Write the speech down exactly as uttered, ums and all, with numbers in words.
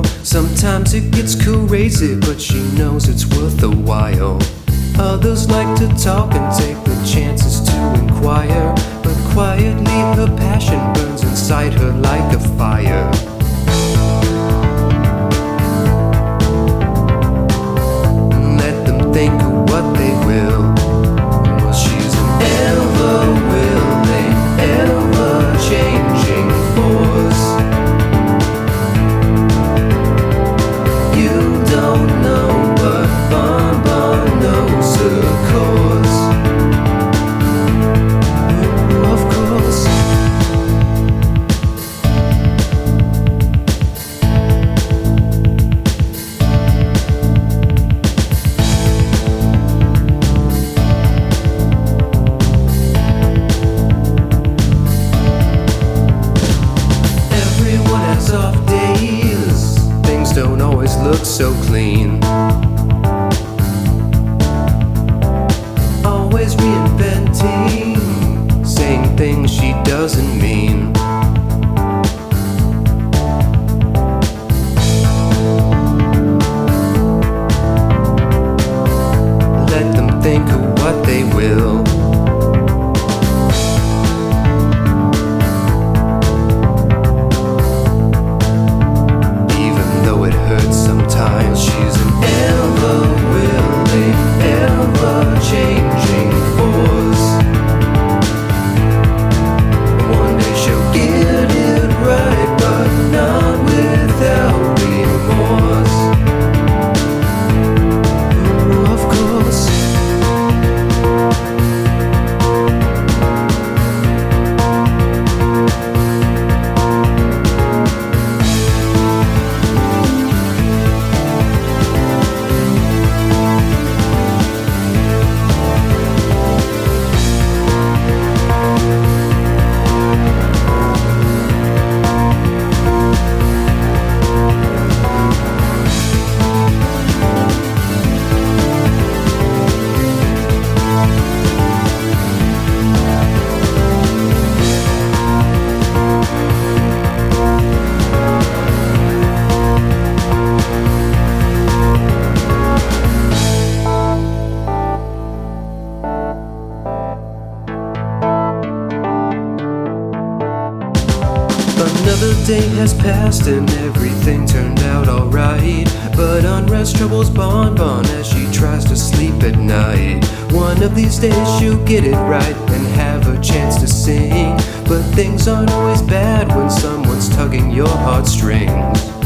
smile. Sometimes it gets crazy, but she knows it's worth the while. Others like to talk and take the chances to inquire, but quietly her passion burns inside her like a fire. Let them think of what they will. Well, she's an ever-willing, ever-changing force. You don't know, but Bon Bon knows her course. Ooh, of course. Everyone has off days. Things don't always look so clean. Always reinventing, saying things she doesn't mean. Let them think of what they will. Even though it hurts sometimes, she's an ever-willing, ever-changing force. One day she'll get it right, but not without remorse. Ooh, of course. Another day has passed and everything turned out alright, but unrest troubles Bon Bon as she tries to sleep at night. One of these days she'll get it right and have a chance to sing, but things aren't always bad when someone's tugging your heartstrings.